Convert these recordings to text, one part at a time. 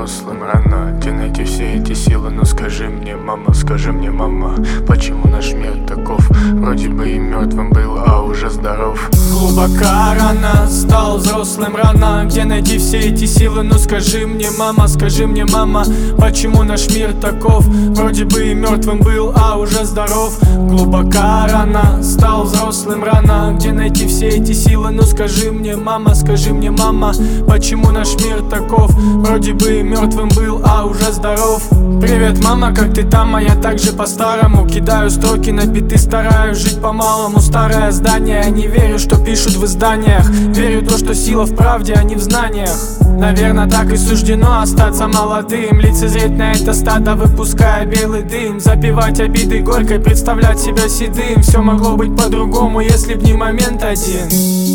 взрослым рано. Где найти все эти силы? Ну скажи мне, мама, почему наш мир таков? Вроде бы и мертвым был, а уже здоров. Глубоко рано, стал взрослым рано. Где найти все эти силы? Ну скажи мне, мама, почему наш мир таков? Вроде бы и мертвым был, а уже здоров. Глубоко рано, стал взрослым рано. Где найти все эти силы? Ну скажи мне, мама, почему наш мир таков? Вроде бы и мертвым был, а уже здоров. Привет, мама, как ты там? А я также по-старому кидаю строки на биты, стараюсь жить по-малому. Старое здание, я не верю, что пишут в изданиях. Верю то, что сила в правде, а не в знаниях. Наверное, так и суждено остаться молодым, лицезреть на это стадо, выпуская белый дым. Запивать обиды горькой, представлять себя седым. Все могло быть по-другому, если б не момент один.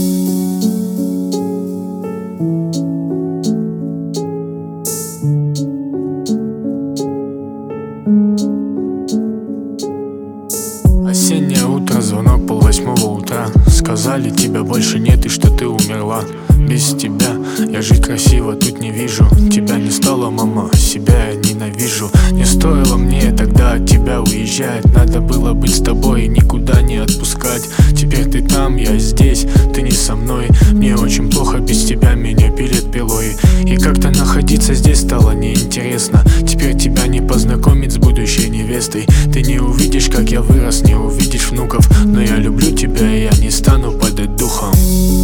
Осеннее утро, звонок 7:30 утра. Сказали, тебя больше нет и что ты умерла. Без тебя я жить красиво тут не вижу. Тебя не стало, мама, себя я ненавижу. Не стоило мне тогда от тебя уезжать. Надо было быть с тобой и никуда не отпускать. Теперь ты там, я здесь, ты не со мной. Мне очень плохо без тебя, меня перед пилой. И как-то находиться здесь стало неинтересно. Теперь тебя не познакомить с будущей невестой. Ты не увидишь, как я вырос, не увидишь внуков. Но я люблю тебя, и я не стану падать духом.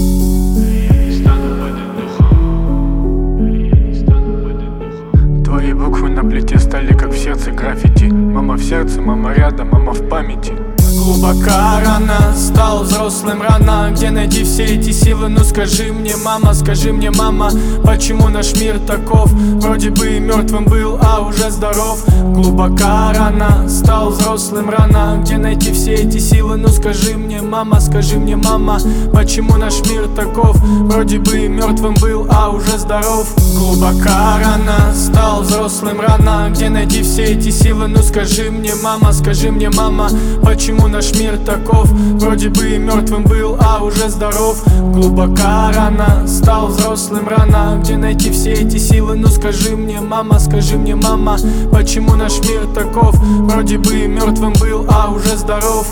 Твои буквы на плите стали как в сердце граффити. Мама в сердце, мама рядом, мама в памяти. Глубоко рано, стал взрослым рано. Где найти все эти силы? Ну скажи мне, мама, почему наш мир таков? Вроде бы и мертвым был, а уже здоров. Глубоко рано, стал взрослым рано. Где найти все эти силы? Ну скажи мне, мама, почему наш мир таков? Вроде бы и мертвым был, а уже здоров. Глубоко рано, стал взрослым рано. Где найти все эти силы? Ну скажи мне, мама, почему наш мир таков? Вроде бы и мертвым был, а уже здоров. Глубоко рано, стал взрослым рано. Где найти все эти силы? Ну скажи мне, мама, почему наш мир таков? Вроде бы и мертвым был, а уже здоров.